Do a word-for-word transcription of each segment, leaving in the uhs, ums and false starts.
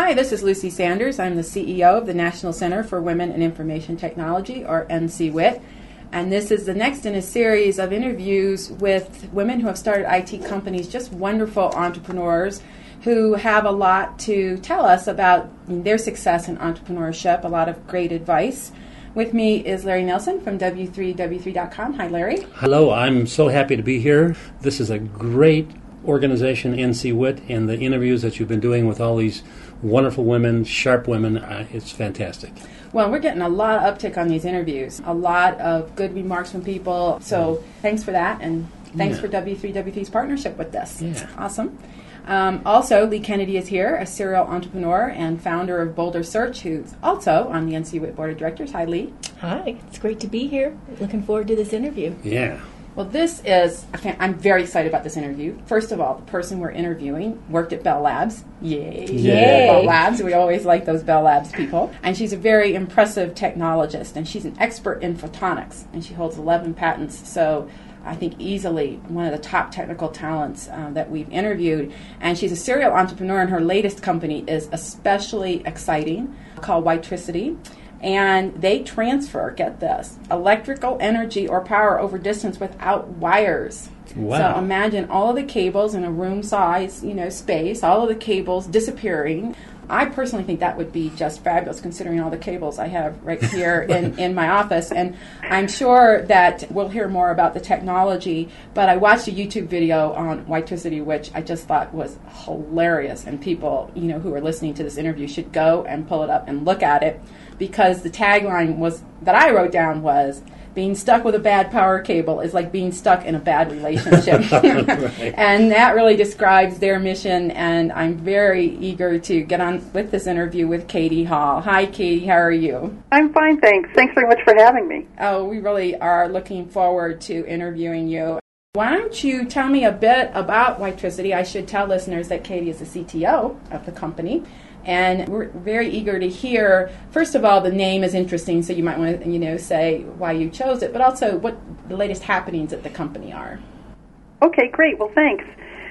Hi, this is Lucy Sanders. I'm the C E O of the National Center for Women in Information Technology, or N C W I T. And this is the next in a series of interviews with women who have started I T companies, just wonderful entrepreneurs who have a lot to tell us about their success in entrepreneurship, a lot of great advice. With me is Larry Nelson from W three W three dot com. Hi, Larry. Hello. I'm so happy to be here. This is a great organization, N C W I T, and the interviews that you've been doing with all these wonderful women, sharp women, uh, it's fantastic. Well, we're getting a lot of uptick on these interviews, a lot of good remarks from people. So thanks for that, and thanks yeah. for W three W three's partnership with this. Yeah. Awesome. Um, also, Lee Kennedy is here, a serial entrepreneur and founder of Boulder Search, who's also on the N C W I T Board of Directors. Hi, Lee. Hi. It's great to be here. Looking forward to this interview. Yeah. Well, this is, I'm very excited about this interview. First of all, the person we're interviewing worked at Bell Labs. Yay. Yay. Bell Labs. We always like those Bell Labs people. And she's a very impressive technologist, and she's an expert in photonics, and she holds eleven patents. So I think easily one of the top technical talents uh, that we've interviewed. And she's a serial entrepreneur, and her latest company is especially exciting, called Witricity. And they transfer, get this, electrical energy or power over distance without wires. Wow. So imagine all of the cables in a room size, you know, space, all of the cables disappearing. I personally think that would be just fabulous, considering all the cables I have right here in, in my office. And I'm sure that we'll hear more about the technology, but I watched a YouTube video on Witricity, which I just thought was hilarious. And people, you know, who are listening to this interview should go and pull it up and look at it, because the tagline was that I wrote down was, being stuck with a bad power cable is like being stuck in a bad relationship. Right. And that really describes their mission, and I'm very eager to get on with this interview with Katie Hall. Hi, Katie. How are you? I'm fine, thanks. Thanks very much for having me. Oh, we really are looking forward to interviewing you. Why don't you tell me a bit about Witricity? I should tell listeners that Katie is the C T O of the company. And we're very eager to hear, first of all, the name is interesting, so you might want to, you know, say why you chose it, but also what the latest happenings at the company are. Okay, great. Well, thanks.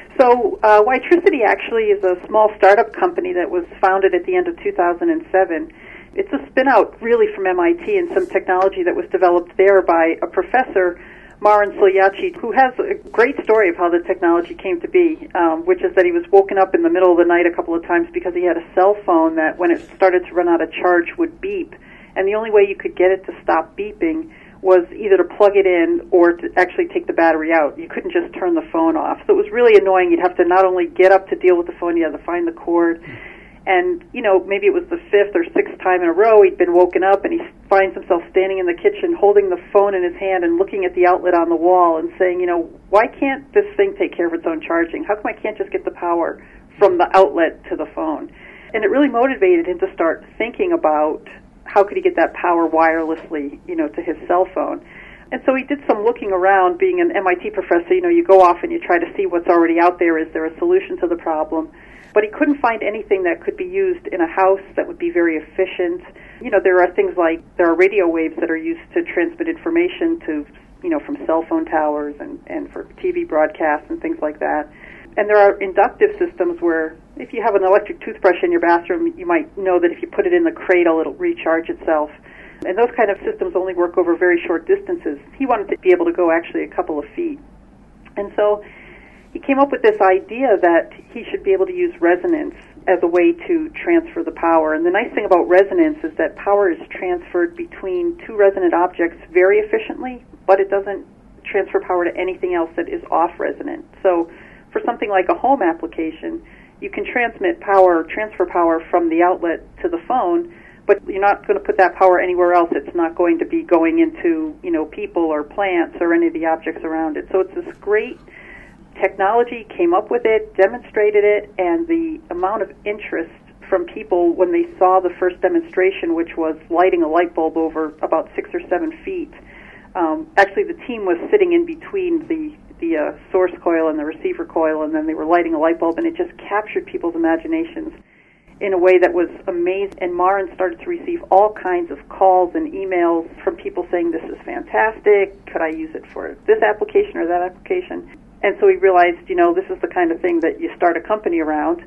So uh, Witricity actually is a small startup company that was founded at the end of two thousand seven. It's a spin-out really from M I T and some technology that was developed there by a professor, Marin Cilliacci, who has a great story of how the technology came to be, um, which is that he was woken up in the middle of the night a couple of times because he had a cell phone that, when it started to run out of charge, would beep. And the only way you could get it to stop beeping was either to plug it in or to actually take the battery out. You couldn't just turn the phone off. So it was really annoying. You'd have to not only get up to deal with the phone, you had to find the cord. And, you know, maybe it was the fifth or sixth time in a row he'd been woken up, and he finds himself standing in the kitchen holding the phone in his hand and looking at the outlet on the wall and saying, you know, why can't this thing take care of its own charging? How come I can't just get the power from the outlet to the phone? And it really motivated him to start thinking about how could he get that power wirelessly, you know, to his cell phone. And so he did some looking around. Being an M I T professor, you know, you go off and you try to see what's already out there. Is there a solution to the problem? But he couldn't find anything that could be used in a house that would be very efficient. You know, there are things like, there are radio waves that are used to transmit information to, you know, from cell phone towers and, and for T V broadcasts and things like that. And there are inductive systems where if you have an electric toothbrush in your bathroom, you might know that if you put it in the cradle, it'll recharge itself. And those kind of systems only work over very short distances. He wanted to be able to go actually a couple of feet. And so he came up with this idea that he should be able to use resonance as a way to transfer the power. And the nice thing about resonance is that power is transferred between two resonant objects very efficiently, but it doesn't transfer power to anything else that is off-resonant. So for something like a home application, you can transmit power, transfer power from the outlet to the phone, but you're not going to put that power anywhere else. It's not going to be going into, you know, people or plants or any of the objects around it. So it's this great technology, came up with it, demonstrated it, and the amount of interest from people when they saw the first demonstration, which was lighting a light bulb over about six or seven feet. Um, actually, the team was sitting in between the the uh, source coil and the receiver coil, and then they were lighting a light bulb, and it just captured people's imaginations in a way that was amazing. And Marin started to receive all kinds of calls and emails from people saying, this is fantastic, could I use it for this application or that application? And so he realized, you know, this is the kind of thing that you start a company around.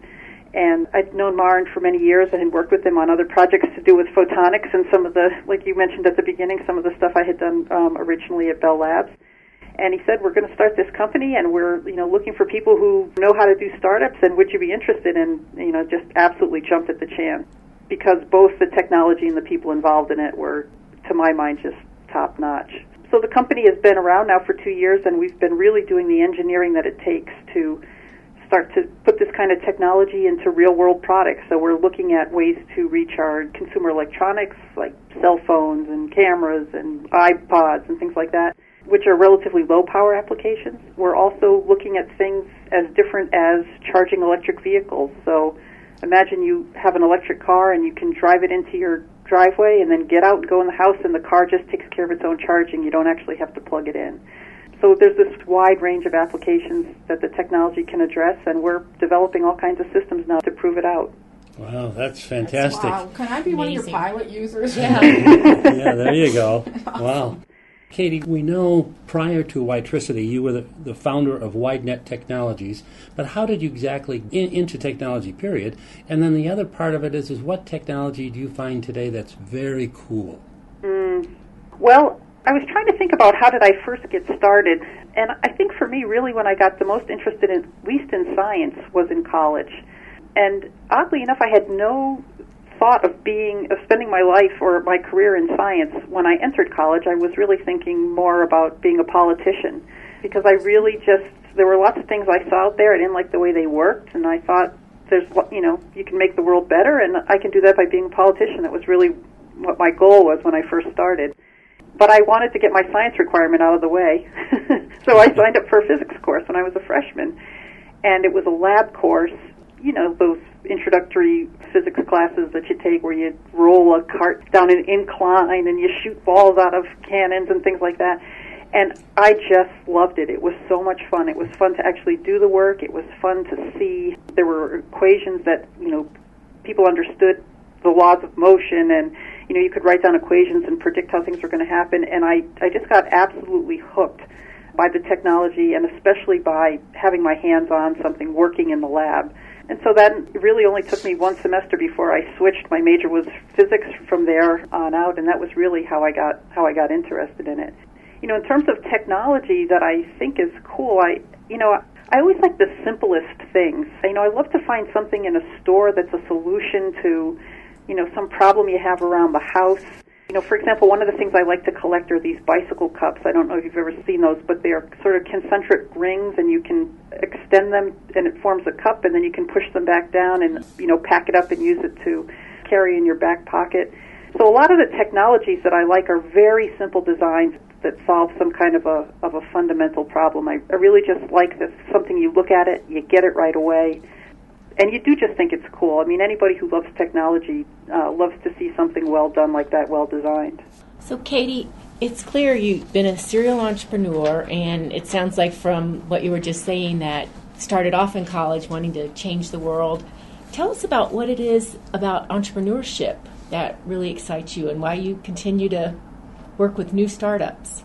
And I'd known Maren for many years and had worked with him on other projects to do with photonics and some of the, like you mentioned at the beginning, some of the stuff I had done um, originally at Bell Labs. And he said, we're going to start this company, and we're, you know, looking for people who know how to do startups, and would you be interested? And, you know, just absolutely jumped at the chance, because both the technology and the people involved in it were, to my mind, just top-notch. So the company has been around now for two years, and we've been really doing the engineering that it takes to start to put this kind of technology into real-world products. So we're looking at ways to reach our consumer electronics, like cell phones and cameras and iPods and things like that, which are relatively low-power applications. We're also looking at things as different as charging electric vehicles. So imagine you have an electric car and you can drive it into your driveway and then get out and go in the house, and the car just takes care of its own charging. You don't actually have to plug it in. So there's this wide range of applications that the technology can address, and we're developing all kinds of systems now to prove it out. Wow, that's fantastic. That's, wow. Can I be Amazing. One of your pilot users? Yeah. Yeah, there you go. Awesome. Wow. Katie, we know prior to Witricity, you were the, the founder of WideNet Technologies, but how did you exactly in, into technology, period? And then the other part of it is, is what technology do you find today that's very cool? Mm, well, I was trying to think about how did I first get started, and I think for me, really, when I got the most interested in, at least in science, was in college. And oddly enough, I had no thought of being, of spending my life or my career in science. When I entered college, I was really thinking more about being a politician, because I really just, there were lots of things I saw out there. I didn't like the way they worked, and I thought, there's, you know, you can make the world better, and I can do that by being a politician. That was really what my goal was when I first started. But I wanted to get my science requirement out of the way. So I signed up for a physics course when I was a freshman. And it was a lab course, you know, those introductory physics classes that you take where you roll a cart down an incline and you shoot balls out of cannons and things like that. And I just loved it. It was so much fun. It was fun to actually do the work. It was fun to see. There were equations that, you know, people understood the laws of motion, and you know, you could write down equations and predict how things were going to happen, and I, I just got absolutely hooked by the technology, and especially by having my hands on something working in the lab. And so that really only took me one semester before I switched. My major was physics from there on out, and that was really how I got how I got interested in it. You know, in terms of technology that I think is cool, I you know, I always like the simplest things. You know, I love to find something in a store that's a solution to, you know, some problem you have around the house. You know, for example, one of the things I like to collect are these bicycle cups. I don't know if you've ever seen those, but they're sort of concentric rings, and you can extend them, and it forms a cup, and then you can push them back down and, you know, pack it up and use it to carry in your back pocket. So a lot of the technologies that I like are very simple designs that solve some kind of a of a fundamental problem. I, I really just like this, something you look at it, you get it right away, and you do just think it's cool. I mean, anybody who loves technology uh, loves to see something well done like that, well designed. So, Katie, it's clear you've been a serial entrepreneur, and it sounds like from what you were just saying that started off in college wanting to change the world. Tell us about what it is about entrepreneurship that really excites you and why you continue to work with new startups.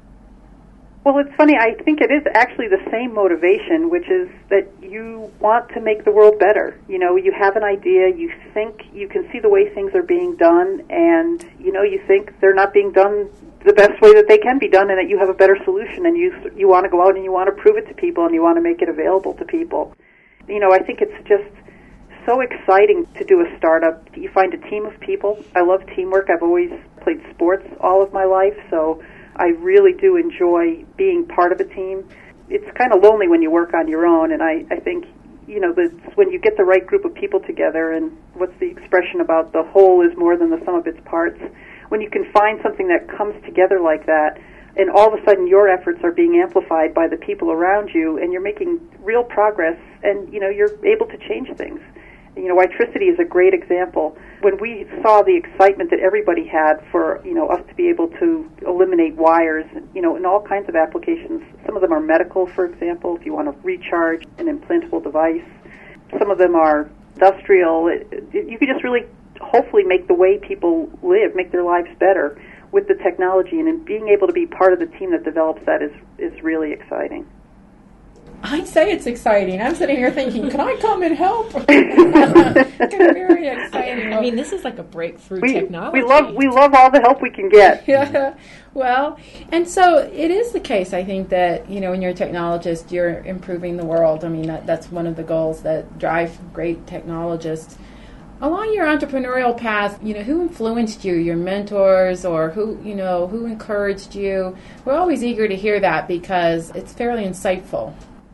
Well, it's funny. I think it is actually the same motivation, which is that you want to make the world better. You know, you have an idea, you think you can see the way things are being done, and, you know, you think they're not being done the best way that they can be done, and that you have a better solution, and you you want to go out and you want to prove it to people, and you want to make it available to people. You know, I think it's just so exciting to do a startup. You find a team of people. I love teamwork. I've always played sports all of my life, so I really do enjoy being part of a team. It's kind of lonely when you work on your own, and I, I think, you know, that when you get the right group of people together, and what's the expression about the whole is more than the sum of its parts, when you can find something that comes together like that, and all of a sudden your efforts are being amplified by the people around you, and you're making real progress, and, you know, you're able to change things. You know, Witricity is a great example. When we saw the excitement that everybody had for, you know, us to be able to eliminate wires, you know, in all kinds of applications. Some of them are medical, for example, if you want to recharge an implantable device. Some of them are industrial. It, it, you could just really hopefully make the way people live, make their lives better with the technology. And in being able to be part of the team that develops that is, is really exciting. I say it's exciting. I'm sitting here thinking, can I come and help? It's very exciting. I mean, this is like a breakthrough we, technology. We love we love all the help we can get. Yeah. Well, and so it is the case, I think, that, you know, when you're a technologist, you're improving the world. I mean, that, that's one of the goals that drive great technologists. Along your entrepreneurial path, you know, who influenced you, your mentors, or who, you know, who encouraged you? We're always eager to hear that because it's fairly insightful.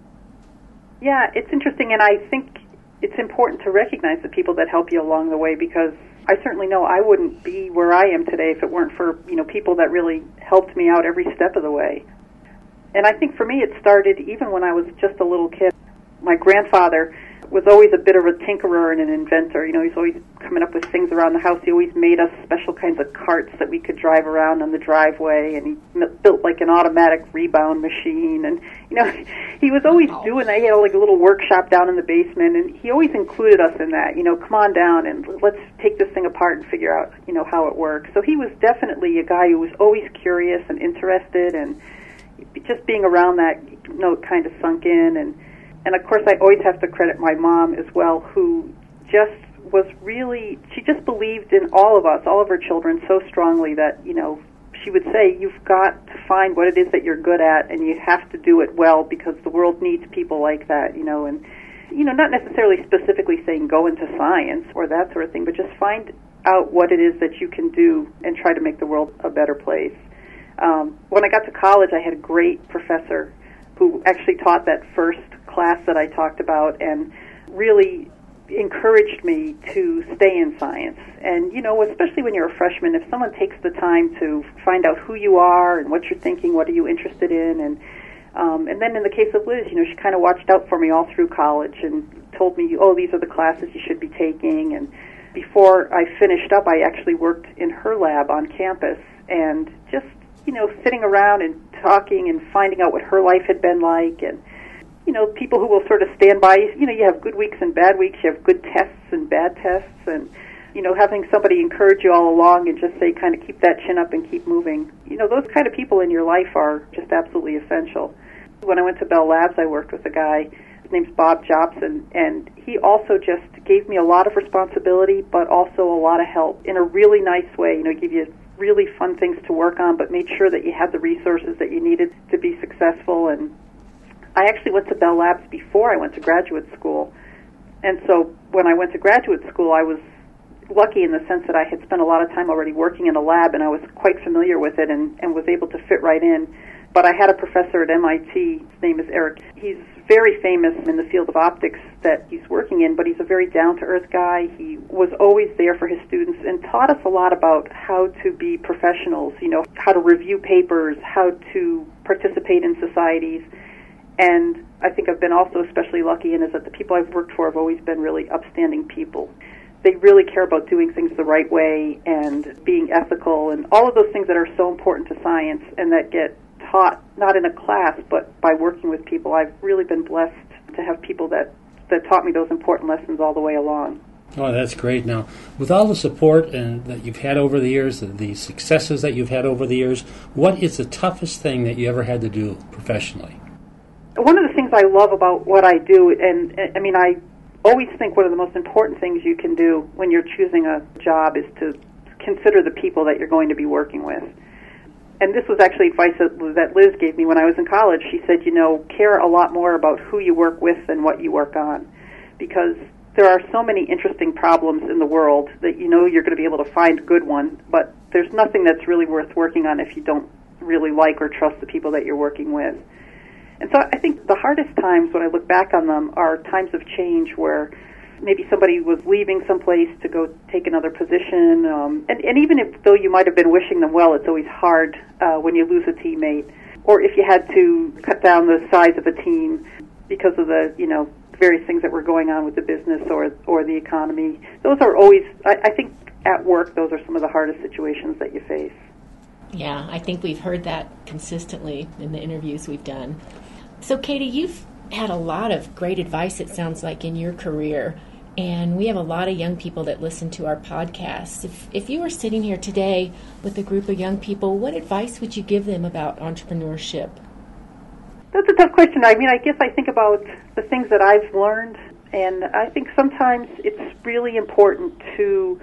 Yeah, it's interesting, and I think it's important to recognize the people that help you along the way, because I certainly know I wouldn't be where I am today if it weren't for, you know, people that really helped me out every step of the way. And I think for me it started even when I was just a little kid. My grandfather was always a bit of a tinkerer and an inventor. You know, he's always coming up with things around the house. He always made us special kinds of carts that we could drive around on the driveway, and he m- built like an automatic rebound machine. And, you know, he was always oh. doing that. He had like a little workshop down in the basement, and he always included us in that. You know, come on down and let's take this thing apart and figure out, you know, how it works. So he was definitely a guy who was always curious and interested, and just being around that, you know, kind of sunk in. And And, of course, I always have to credit my mom as well, who just was really, she just believed in all of us, all of her children, so strongly that, you know, she would say, you've got to find what it is that you're good at, and you have to do it well, because the world needs people like that, you know, and, you know, not necessarily specifically saying go into science or that sort of thing, but just find out what it is that you can do and try to make the world a better place. Um, when I got to college, I had a great professor who actually taught that first class that I talked about, and really encouraged me to stay in science. And, you know, especially when you're a freshman, if someone takes the time to find out who you are and what you're thinking, what are you interested in, and um, and then in the case of Liz, you know, she kind of watched out for me all through college and told me, oh, these are the classes you should be taking. And before I finished up, I actually worked in her lab on campus, and just, you know, sitting around and talking and finding out what her life had been like. And you know, people who will sort of stand by, you know, you have good weeks and bad weeks, you have good tests and bad tests, and, you know, having somebody encourage you all along and just say, kind of keep that chin up and keep moving. You know, those kind of people in your life are just absolutely essential. When I went to Bell Labs, I worked with a guy, his name's Bob Jobson, and he also just gave me a lot of responsibility, but also a lot of help in a really nice way. You know, give you really fun things to work on, but made sure that you had the resources that you needed to be successful. And I actually went to Bell Labs before I went to graduate school. And so when I went to graduate school, I was lucky in the sense that I had spent a lot of time already working in a lab, and I was quite familiar with it and, and was able to fit right in. But I had a professor at M I T, his name is Eric. He's very famous in the field of optics that he's working in, but he's a very down-to-earth guy. He was always there for his students and taught us a lot about how to be professionals, you know, how to review papers, how to participate in societies. And I think I've been also especially lucky in is that the people I've worked for have always been really upstanding people. They really care about doing things the right way and being ethical and all of those things that are so important to science and that get taught not in a class but by working with people. I've really been blessed to have people that, that taught me those important lessons all the way along. Oh, that's great. Now, with all the support and that you've had over the years, the successes that you've had over the years, what is the toughest thing that you ever had to do professionally? One of the things I love about what I do, and, and I mean, I always think one of the most important things you can do when you're choosing a job is to consider the people that you're going to be working with. And this was actually advice that, that Liz gave me when I was in college. She said, you know, care a lot more about who you work with than what you work on, because there are so many interesting problems in the world that you know you're going to be able to find a good one, but there's nothing that's really worth working on if you don't really like or trust the people that you're working with. And so I think the hardest times when I look back on them are times of change where maybe somebody was leaving someplace to go take another position. Um, and, and even if though you might have been wishing them well, it's always hard uh, when you lose a teammate. Or if you had to cut down the size of a team because of the, you know, various things that were going on with the business or or the economy. Those are always, I, I think at work, those are some of the hardest situations that you face. Yeah, I think we've heard that consistently in the interviews we've done. So, Katie, you've had a lot of great advice, it sounds like, in your career, and we have a lot of young people that listen to our podcast. If, if you were sitting here today with a group of young people, what advice would you give them about entrepreneurship? That's a tough question. I mean, I guess I think about the things that I've learned, and I think sometimes it's really important to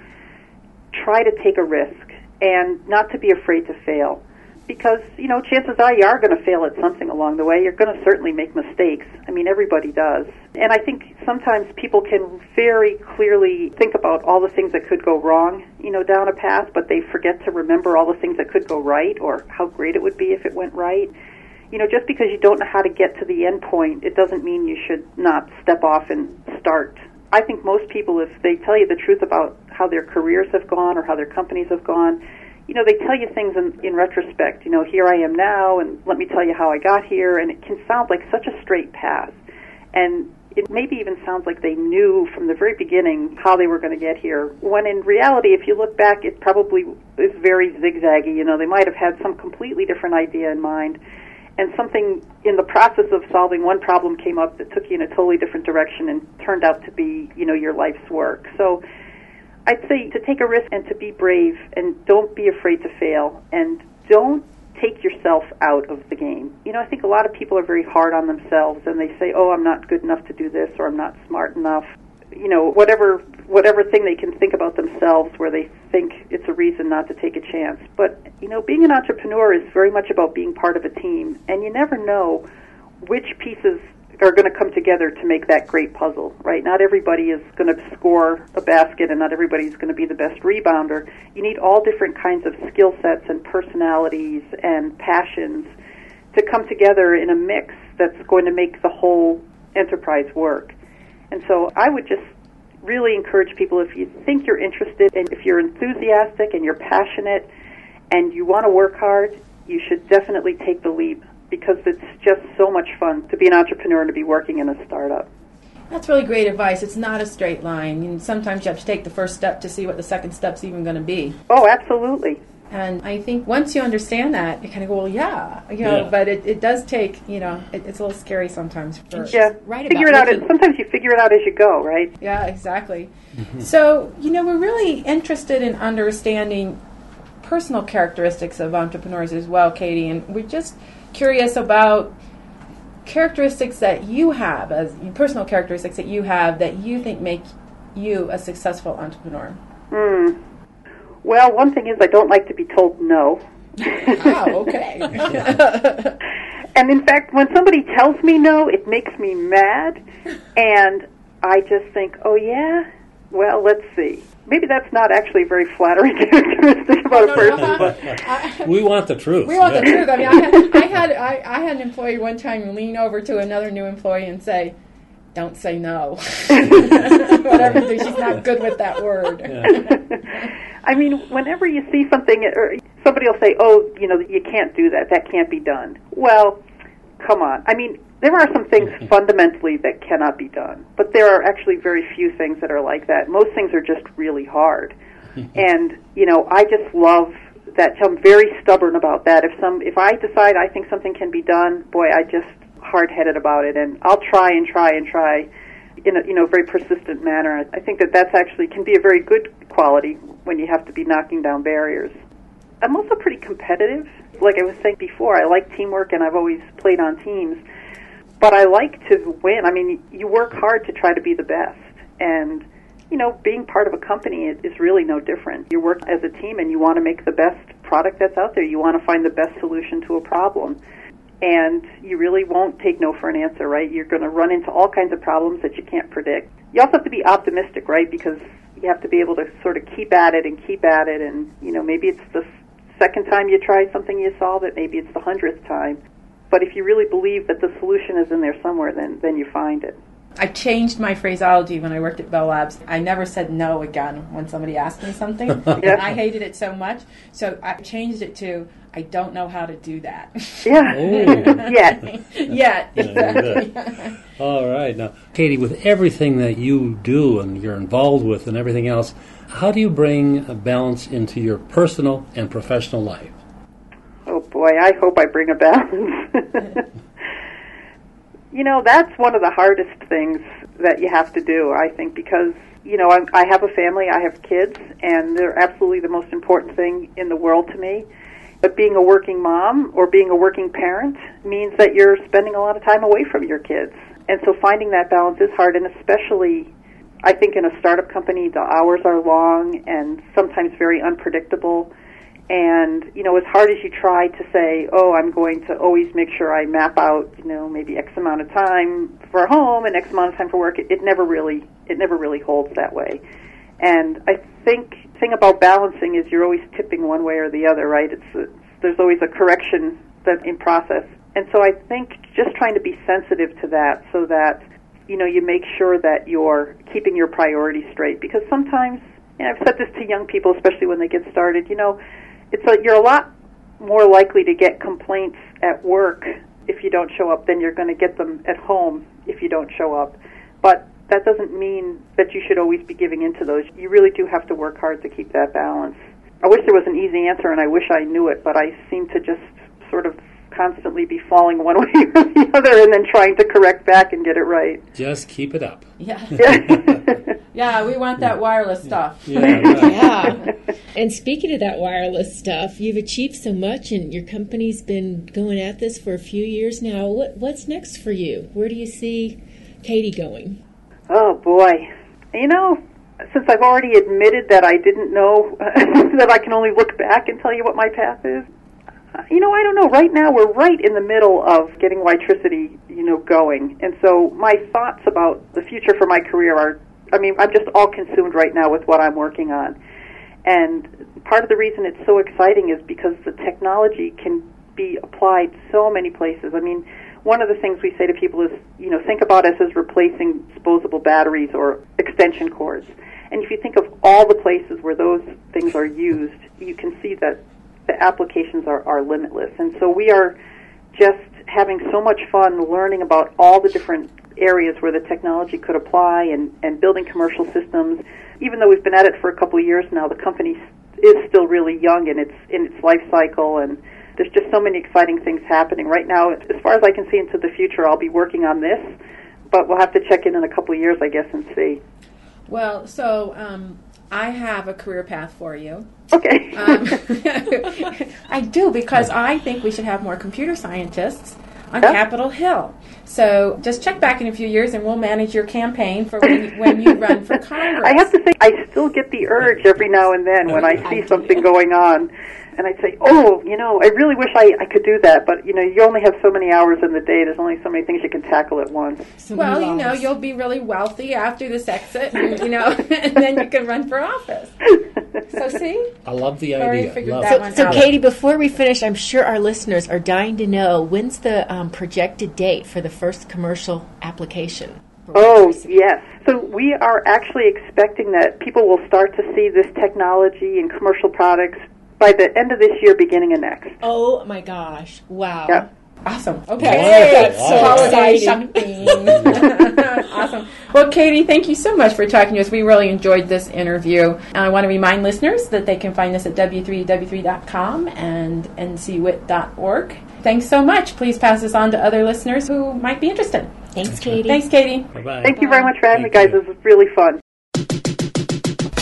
try to take a risk and not to be afraid to fail. Because, you know, chances are you are going to fail at something along the way. You're going to certainly make mistakes. I mean, everybody does. And I think sometimes people can very clearly think about all the things that could go wrong, you know, down a path, but they forget to remember all the things that could go right or how great it would be if it went right. You know, just because you don't know how to get to the end point, it doesn't mean you should not step off and start. I think most people, if they tell you the truth about how their careers have gone or how their companies have gone, you know, they tell you things in, in retrospect. You know, here I am now, and let me tell you how I got here, and it can sound like such a straight path. And it maybe even sounds like they knew from the very beginning how they were going to get here, when in reality, if you look back, it probably is very zigzaggy. You know, they might have had some completely different idea in mind, and something in the process of solving one problem came up that took you in a totally different direction and turned out to be, you know, your life's work. So I'd say to take a risk and to be brave, and don't be afraid to fail, and don't take yourself out of the game. You know, I think a lot of people are very hard on themselves, and they say, oh, I'm not good enough to do this, or I'm not smart enough. You know, whatever whatever thing they can think about themselves where they think it's a reason not to take a chance. But, you know, being an entrepreneur is very much about being part of a team, and you never know which pieces are going to come together to make that great puzzle, right? Not everybody is going to score a basket, and not everybody is going to be the best rebounder. You need all different kinds of skill sets and personalities and passions to come together in a mix that's going to make the whole enterprise work. And so I would just really encourage people, if you think you're interested and if you're enthusiastic and you're passionate and you want to work hard, you should definitely take the leap, because it's just so much fun to be an entrepreneur and to be working in a startup. That's really great advice. It's not a straight line. And sometimes you have to take the first step to see what the second step's even going to be. Oh, absolutely. And I think once you understand that, you kind of go, well, yeah, you know, Yeah. but it, it does take, you know, it, it's a little scary sometimes. For, Yeah, Right figure it about out. looking- Sometimes you figure it out as you go, right? Yeah, exactly. So, you know, we're really interested in understanding personal characteristics of entrepreneurs as well, Katie, and we're just curious about characteristics that you have, as personal characteristics that you have that you think make you a successful entrepreneur. Hmm. Well, one thing is I don't like to be told no. Oh, okay. And in fact, when somebody tells me no, it makes me mad, and I just think, oh yeah? Well, let's see. Maybe that's not actually a very flattering characteristic about No, a no, person. no. I- We want the truth. We want yeah. the truth. I mean, I had, I had I, I had an employee one time lean over to another new employee and say, "Don't say no." Whatever. She's not good with that word. Yeah. I mean, whenever you see something, or somebody will say, oh, you know, you can't do that. That can't be done. Well, come on. I mean, there are some things fundamentally that cannot be done, but there are actually very few things that are like that. Most things are just really hard. And, you know, I just love that. I'm very stubborn about that. If some, if I decide I think something can be done, boy, I just hard-headed about it, and I'll try and try and try in a, you know, very persistent manner. I think that that's actually can be a very good quality when you have to be knocking down barriers. I'm also pretty competitive. Like I was saying before, I like teamwork, and I've always played on teams. But I like to win. I mean, you work hard to try to be the best. And, you know, being part of a company is, is really no different. You work as a team, and you want to make the best product that's out there. You want to find the best solution to a problem. And you really won't take no for an answer, right? You're going to run into all kinds of problems that you can't predict. You also have to be optimistic, right? Because you have to be able to sort of keep at it and keep at it. And, you know, maybe it's the second time you try something, you solve it. Maybe it's the hundredth time. But if you really believe that the solution is in there somewhere, then, then you find it. I changed my phraseology when I worked at Bell Labs. I never said no again when somebody asked me something. Yeah. And I hated it so much. So I changed it to, I don't know how to do that. Yeah. Oh. Yet. Yeah, exactly. Yeah, All right. Now, Katie, with everything that you do and you're involved with and everything else, how do you bring a balance into your personal and professional life? Oh, boy, I hope I bring a balance. You know, that's one of the hardest things that you have to do, I think, because, you know, I'm, I have a family, I have kids, and they're absolutely the most important thing in the world to me. But being a working mom or being a working parent means that you're spending a lot of time away from your kids. And so finding that balance is hard, and especially, I think, in a startup company, the hours are long and sometimes very unpredictable. And, you know, as hard as you try to say, oh, I'm going to always make sure I map out, you know, maybe X amount of time for home and X amount of time for work, it, it never really, it never really holds that way. And I think the thing about balancing is you're always tipping one way or the other, right? It's, it's there's always a correction that's in process. And so I think just trying to be sensitive to that so that, you know, you make sure that you're keeping your priorities straight. Because sometimes, and I've said this to young people, especially when they get started, you know, it's a, you're a lot more likely to get complaints at work if you don't show up than you're going to get them at home if you don't show up. But that doesn't mean that you should always be giving in to those. You really do have to work hard to keep that balance. I wish there was an easy answer, and I wish I knew it, but I seem to just sort of constantly be falling one way or the other and then trying to correct back and get it right. Just keep it up. Yeah. Yeah, we want that wireless stuff. Yeah, right. Yeah. And speaking of that wireless stuff, you've achieved so much, and your company's been going at this for a few years now. What What's next for you? Where do you see Katie going? Oh, boy. You know, since I've already admitted that I didn't know, that I can only look back and tell you what my path is, you know, I don't know. Right now, we're right in the middle of getting Witricity, you know, going. And so my thoughts about the future for my career are, I mean, I'm just all consumed right now with what I'm working on. And part of the reason it's so exciting is because the technology can be applied so many places. I mean, one of the things we say to people is, you know, think about us as replacing disposable batteries or extension cords. And if you think of all the places where those things are used, you can see that the applications are, are limitless. And so we are just having so much fun learning about all the different areas where the technology could apply and, and building commercial systems. Even though we've been at it for a couple of years now, the company is still really young in its in its life cycle, and there's just so many exciting things happening. Right now, as far as I can see into the future, I'll be working on this, but we'll have to check in in a couple of years, I guess, and see. Well, so um, I have a career path for you. Okay. um, I do, because I think we should have more computer scientists on yeah. Capitol Hill. So just check back in a few years, and we'll manage your campaign for when you, when you run for Congress. I have to say, I still get the urge every now and then when I see something going on. And I'd say, oh, you know, I really wish I, I could do that. But, you know, you only have so many hours in the day. There's only so many things you can tackle at once. So well, you know, you'll be really wealthy after this exit, and, you know, and then you can run for office. So, see? I love the Already idea. figured Love that it. one So, out. Katie, before we finish, I'm sure our listeners are dying to know, when's the um, projected date for the first commercial application? Oh, yes. So we are actually expecting that people will start to see this technology in commercial products by the end of this year, beginning of next. Oh, my gosh. Wow. Yeah. Awesome. Okay. Hey, That's wow. holiday Exciting. shopping. Awesome. Well, Katie, thank you so much for talking to us. We really enjoyed this interview. And I want to remind listeners that they can find us at w three w three dot com and n c w i t dot org. Thanks so much. Please pass this on to other listeners who might be interested. Thanks, Katie. Thanks, Katie. Bye-bye. Thank you very much for having me, Thank guys. you. This was really fun.